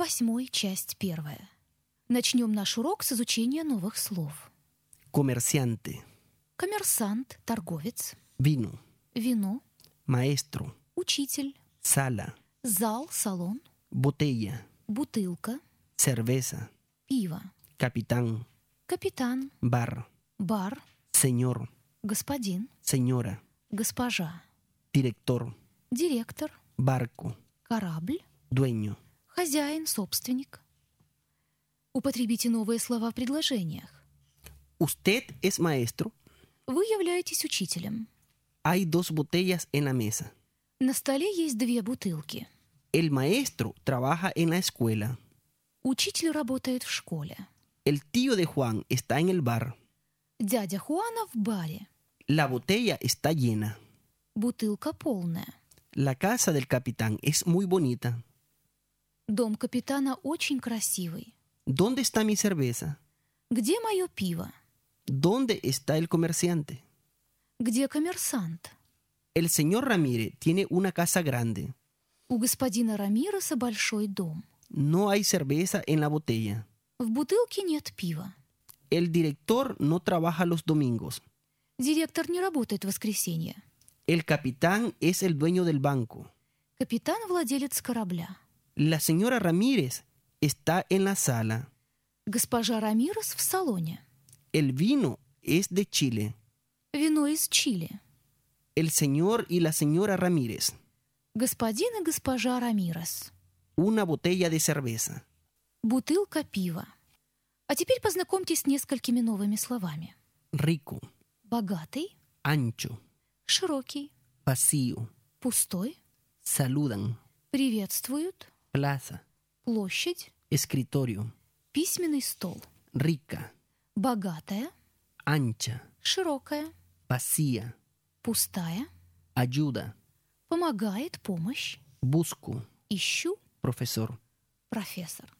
8, часть 1. Начнем наш урок с изучения новых слов. Comerciante, Коммерсант, торговец. vino, Вино, maestro, учитель. sala, Зал, салон. botella, Бутылка, cerveza, пиво. capitán, Капитан, bar, бар, señor, господин, señora, госпожа. director, Директор, barco, корабль. dueño. Хозяин, собственник. Употребите новые слова в предложениях. Usted es maestro. Вы являетесь учителем. Hay 2 botellas en la mesa. На столе есть 2 бутылки. El maestro trabaja en la escuela. Учитель работает в школе. El tío de Juan está en el bar. Дядя Хуана в баре. La botella está llena. Бутылка полная. La casa del capitán es muy bonita. Дом капитана очень красивый. ¿Dónde está mi cerveza? Где мое пиво? ¿Dónde está el comerciante? Где коммерсант? El señor Ramírez tiene una casa grande. У господина Рамиреса большой дом. No hay cerveza en la botella. В бутылке нет пива. El director no trabaja los domingos. Директор не работает в воскресенье. El capitán es el dueño del banco. Капитан – владелец корабля. La señora Ramírez está en la sala. Госпожа Рамирес в салоне. El vino es de Chile. Вино из Чили. El señor y la señora Ramírez. Господин и госпожа Рамирес. Una botella de cerveza. Бутылка пива. А теперь познакомьтесь с несколькими новыми словами. Rico, Богатый, ancho, широкий, vacío, пустой, saludan, приветствуют, plaza, площадь, escritorio, письменный стол. rica, Богатая, ancha, широкая, vacía, пустая, ayuda, помогает, помощь, busco, ищу, profesor. профессор.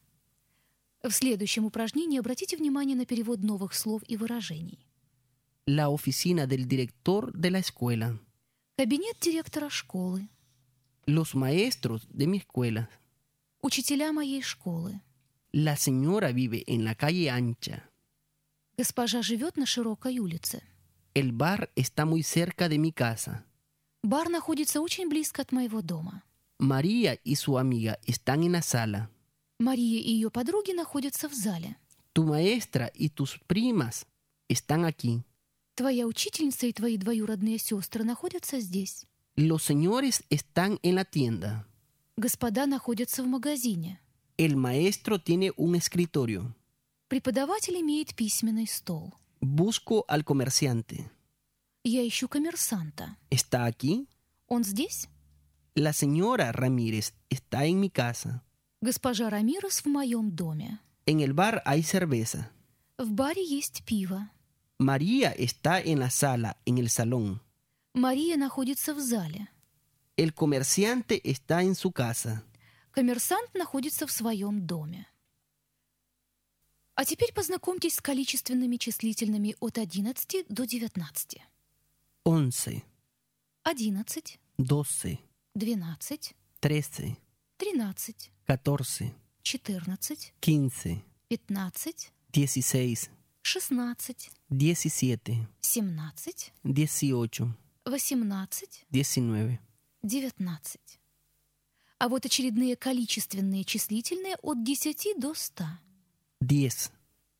В следующем упражнении обратите внимание на перевод новых слов и выражений. La oficina del director de la escuela. Кабинет директора школы. Los maestros de mi escuela. Учителя моей школы. La señora vive en la calle ancha. Госпожа живет на широкой улице. El bar está muy cerca de mi casa. Бар находится очень близко от моего дома. María y su amiga están en la sala. Мария и ее подруги находятся в зале. Tu maestra y tus primas están aquí. Твоя учительница и твои двоюродные сестры находятся здесь. Los señores están en la tienda. Господа находятся в магазине. El maestro tiene un escritorio. Преподаватель имеет письменный стол. Busco al comerciante. Я ищу коммерсанта. ¿Está aquí? Он здесь? La señora Ramírez está en mi casa. Госпожа Рамирес в моем доме. En el bar hay cerveza. В баре есть пиво. María está en la sala, en el salón. Мария находится в зале. El comerciante está en su casa. Коммерсант находится в своем доме. А теперь познакомьтесь с количественными числительными от 11 до 19. 11, 11, 12, 12, 13, 13, 14, 14, 15, 15, 16, 16, 17, 17, 18, 18, 19. 19. А вот очередные количественные числительные от 10 до 100. 10,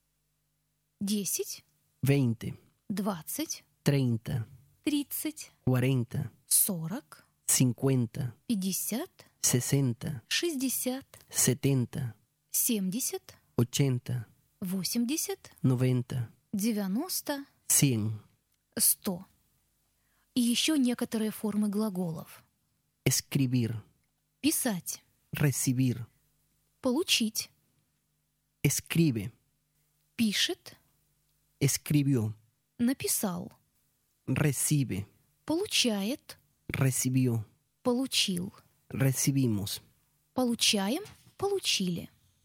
10, 20, 20, 30, 30, 40, 40, 50, 50, 60, 60, 70, 70, 80, 80, 90, 90, 100. 100. И еще некоторые формы глаголов. Escribir, Писать, recibir, получить, escribe, пишет, escribió, написал, recibe, получает, recibió, получил, recibimos. получаем, получили.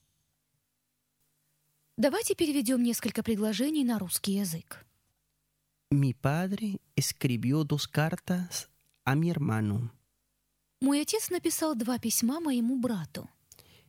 Давайте переведем несколько предложений на русский язык. Mi padre escribió 2 cartas a mi hermano. Мой отец написал 2 письма моему брату.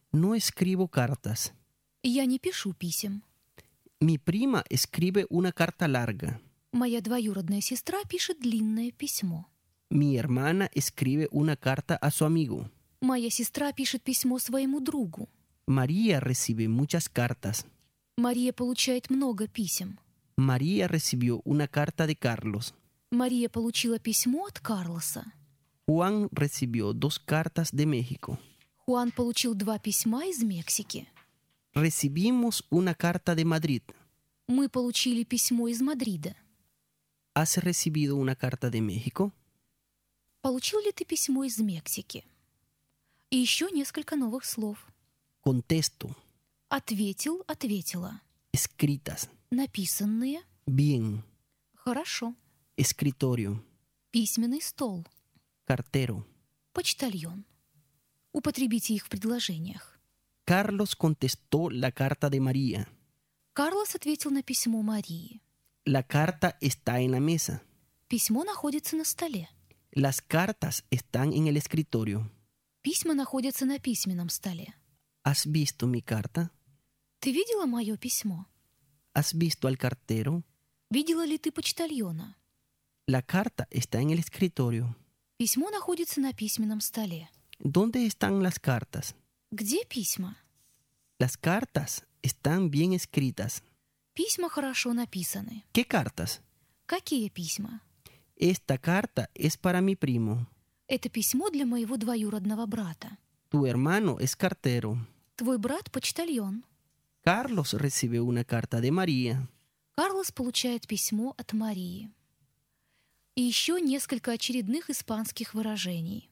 No escribo cartas. Я не пишу писем. Mi prima escribe una carta larga. Моя двоюродная сестра пишет длинное письмо. Mi hermana escribe una carta a su amigo. Моя сестра пишет письмо своему другу. María recibe muchas cartas. Мария получает много писем. María recibió una carta de Carlos. Мария получила письмо от Карлоса. Juan recibió 2 cartas de México. Хуан получил 2 письма из Мексики. Recibimos una carta de Madrid. Мы получили письмо из Мадрида. ¿Has recibido una carta de México? Получил ли ты письмо из Мексики? И еще несколько новых слов. Contesto. Ответил, ответила. Escritas. Написанные. Bien. Хорошо. Escritorio. Письменный стол. Cartero. Почтальон. Употребите их в предложениях. Carlos contestó la carta de María. Карлос ответил на письмо Марии. La carta está en la mesa. Письмо находится на столе. Las cartas están en el escritorio. Письма находятся на письменном столе. ¿Has visto mi carta? Ты видела мое письмо? ¿Has visto al cartero? Видела ли ты почтальона? La carta está en el escritorio. Письмо находится на письменном столе. ¿Dónde están las cartas? Где письма? Las cartas están bien escritas. Письма хорошо написаны. ¿Qué cartas? Какие письма? Esta carta es para mi primo. Это письмо для моего двоюродного брата. Tu hermano es cartero. Твой брат почтальон. Carlos recibe una carta de María. Карлос получает письмо от Марии. И еще несколько очередных испанских выражений.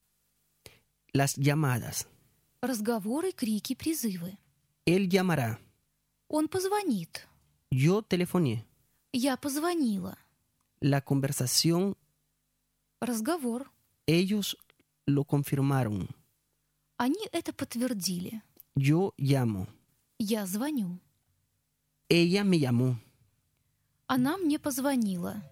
Las llamadas. Разговоры, крики, призывы. Él llamará. Он позвонит. Yo telefoné. Я позвонила. La conversación, Разговор. ellos lo confirmaron. Они это подтвердили. Yo llamo. Я звоню. Ella me llamó. Она мне позвонила.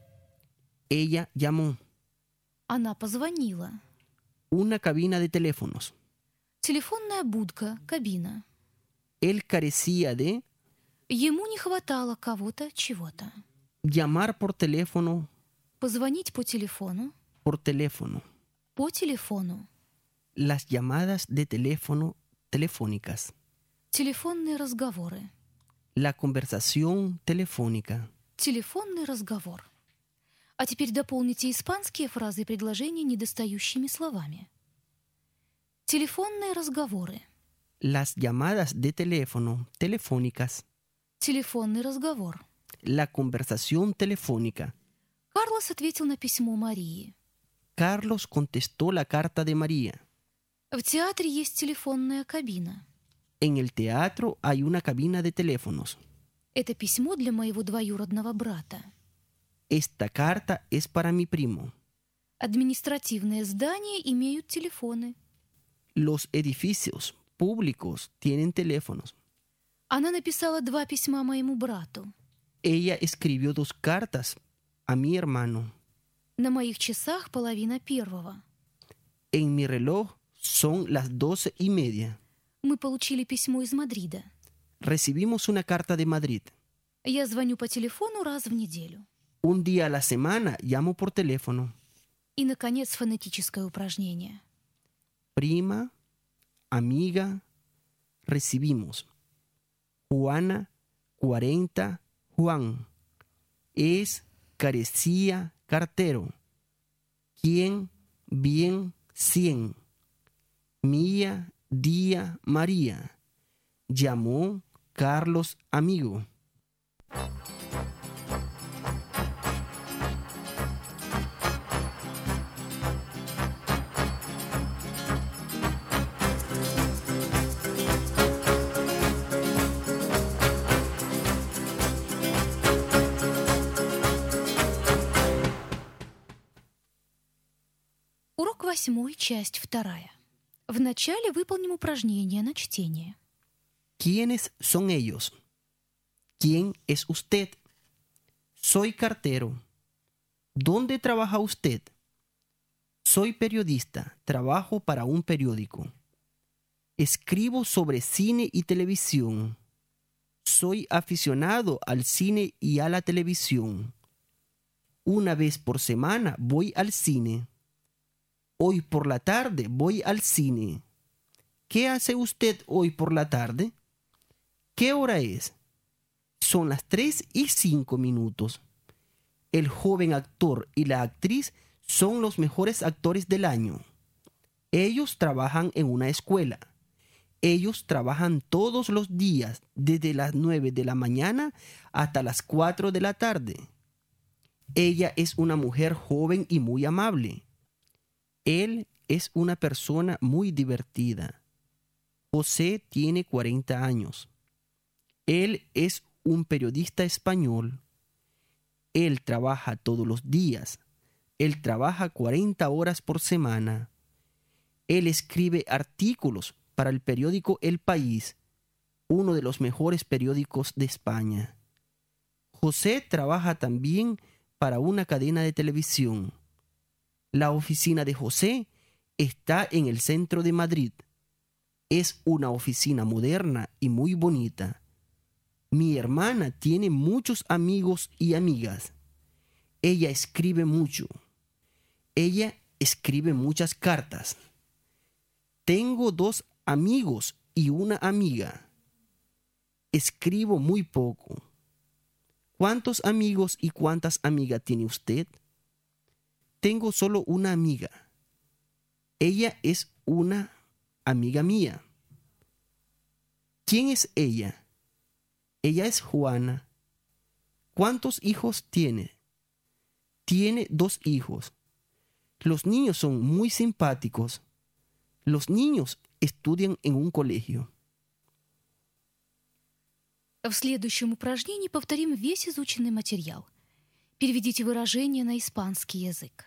Ella llamó. Она позвонила. Una cabina de teléfonos. Телефонная будка, кабина. Él carecía de Ему не хватало кого-то, чего-то. llamar por teléfono, Позвонить по телефону. por teléfono. По телефону. Las llamadas de teléfono telefónicas. Телефонные разговоры. La conversación telefónica. Телефонный разговор. А теперь дополните испанские фразы и предложения недостающими словами. Телефонные разговоры. Las llamadas de teléfono telefónicas. Телефонный разговор. La conversación telefónica. Карлос ответил на письмо Марии. Carlos contestó la carta de María. В театре есть телефонная кабина. En el teatro hay una cabina de teléfonos. Это письмо для моего двоюродного брата. Esta carta es para mi primo. Административные здания имеют телефоны. Los edificios públicos tienen teléfonos. Она написала 2 письма моему брату. Ella escribió 2 cartas a mi hermano. На моих часах 1:30. En mi reloj son las 12:30. Мы получили письмо из Мадрида. Recibimos una carta de Madrid. Я звоню по телефону раз в неделю. Un día a la semana llamo por teléfono. И, наконец, фонетическое упражнение. Prima, amiga, recibimos. Juana, 40, Juan. Es, carecía, cartero. ¿Quién? Bien, 100. Mía, día, María. Llamó Carlos, amigo. Урок 8, часть 2. Вначале выполним упражнение на чтение. ¿Quiénes son ellos? ¿Quién es usted? Soy cartero. ¿Dónde trabaja usted? Soy periodista. Trabajo para un periódico. Escribo sobre cine y televisión. Soy aficionado al cine y a la televisión. Una vez por semana voy al cine. Hoy por la tarde voy al cine. ¿Qué hace usted hoy por la tarde? ¿Qué hora es? Son las 3:05. El joven actor y la actriz son los mejores actores del año. Ellos trabajan en una escuela. Ellos trabajan todos los días, desde las 9 de la mañana hasta las 4 de la tarde. Ella es una mujer joven y muy amable. Él es una persona muy divertida. José tiene 40 años. Él es un periodista español. Él trabaja todos los días. Él trabaja 40 horas por semana. Él escribe artículos para el periódico El País, uno de los mejores periódicos de España. José trabaja también para una cadena de televisión. La oficina de José está en el centro de Madrid. Es una oficina moderna y muy bonita. Mi hermana tiene muchos amigos y amigas. Ella escribe mucho. Ella escribe muchas cartas. Tengo 2 amigos y una amiga. Escribo muy poco. ¿Cuántos amigos y cuántas amigas tiene usted? Tengo solo una amiga. Ella es una amiga mía. ¿Quién es ella? Ella es Juana. ¿Cuántos hijos tiene? Tiene 2 hijos. Los niños son muy simpáticos. Los niños estudian en un colegio. В следующем упражнении повторим весь изученный материал. Переведите выражение на испанский язык.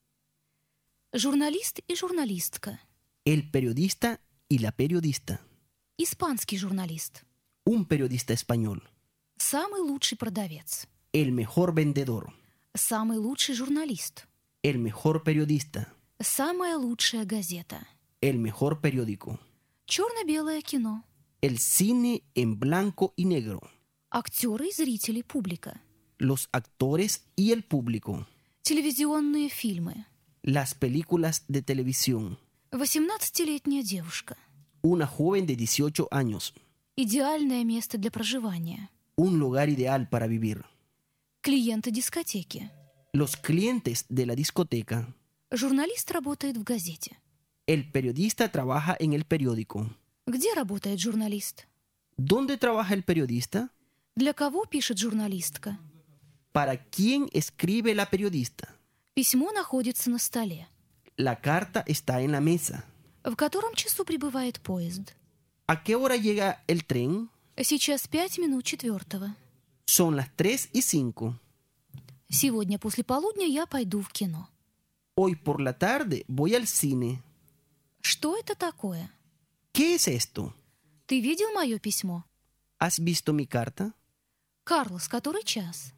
Журналист и журналистка. El periodista y la periodista. Испанский журналист. Un periodista español. Самый лучший продавец. El mejor vendedor. Самый лучший журналист. El mejor periodista. Самая лучшая газета. El mejor periódico. Черно-белое кино. El cine en blanco y negro. Актеры и зрители, публика. Los actores y el público. Телевизионные фильмы. Las películas de televisión. 18-летняя девушка. Una joven de 18 años. Идеальное место для проживания. Un lugar ideal para vivir. Клиенты дискотеки. Los clientes de la discoteca. Журналист работает в газете. El periodista trabaja en el periódico. Где работает журналист? ¿Dónde trabaja el periodista? Для кого пишет журналистка? ¿Para quién escribe la periodista? Письмо находится на столе. La carta está en la mesa. В котором часу прибывает поезд? ¿A qué hora llega el tren? Сейчас 5 минут 4. Son las 3:05. Сегодня после полудня я пойду в кино. Hoy por la tarde voy al cine. Что это такое? ¿Qué es esto? Ты видел мое письмо? ¿Has visto mi carta? Карлос, который час?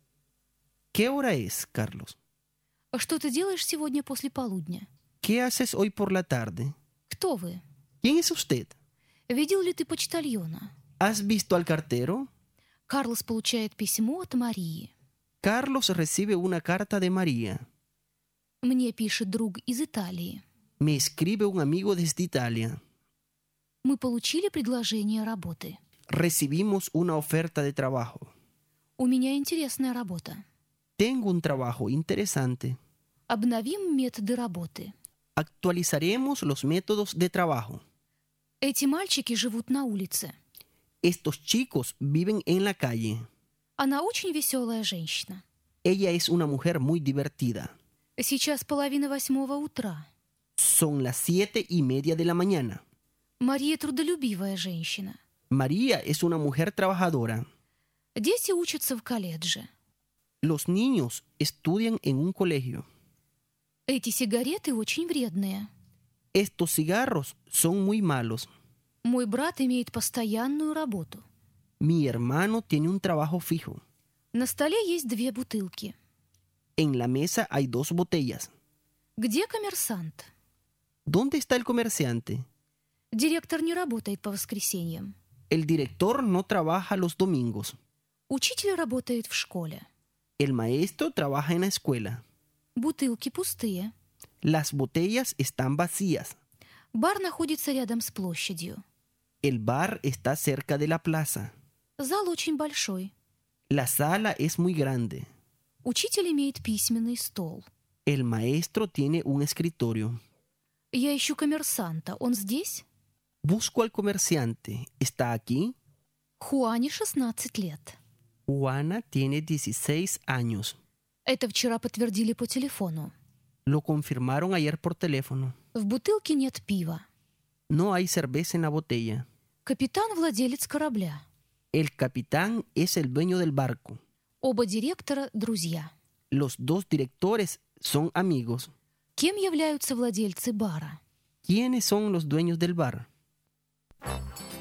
¿Qué hora es, Carlos? Что ты делаешь сегодня после полудня? ¿Qué haces hoy por la tarde? Кто вы? ¿Quién es usted? Видел ли ты почтальона? ¿Has visto al cartero? Карлос получает письмо от Марии. Carlos recibe una carta de María. Мне пишет друг из Италии. Me escribe un amigo desde Italia. Мы получили предложение работы. Recibimos una oferta de trabajo. У меня интересная работа. Tengo un trabajo interesante. Обновим методы работы. Actualizaremos los métodos de trabajo. Эти мальчики живут на улице. Estos chicos viven en la calle. Она очень веселая женщина. Ella es una mujer muy divertida. Сейчас 7:30 утра. Son las 7:30 de la mañana. Мария трудолюбивая женщина. María es una mujer trabajadora. Дети учатся в колледже. Los niños estudian en un colegio. Эти сигареты очень вредные. Estos cigarros son muy malos. Мой брат имеет постоянную работу. Mi hermano tiene un trabajo fijo. На столе есть 2 бутылки. En la mesa hay 2 botellas. Где коммерсант? ¿Dónde está el comerciante? Директор не работает по воскресеньям. El director no trabaja los domingos. Учитель работает в школе. El maestro trabaja en la escuela. Бутылки пустые. Las botellas están vacías. Бар находится рядом с площадью. El bar está cerca de la plaza. Зал очень большой. La sala es muy grande. Учитель имеет письменный стол. El maestro tiene un escritorio. Я ищу коммерсанта. Он здесь? Busco al comerciante. ¿Está aquí? Хуане 16 лет. Juana tiene 16 años. Это вчера подтвердили по телефону. Lo confirmaron ayer por teléfono. В бутылке нет пива. No hay cerveza en la botella. Капитан – владелец корабля. El capitán es el dueño del barco. Оба директора – друзья. Los dos directores son amigos. Кем являются владельцы бара? ¿Quiénes son los dueños del bar?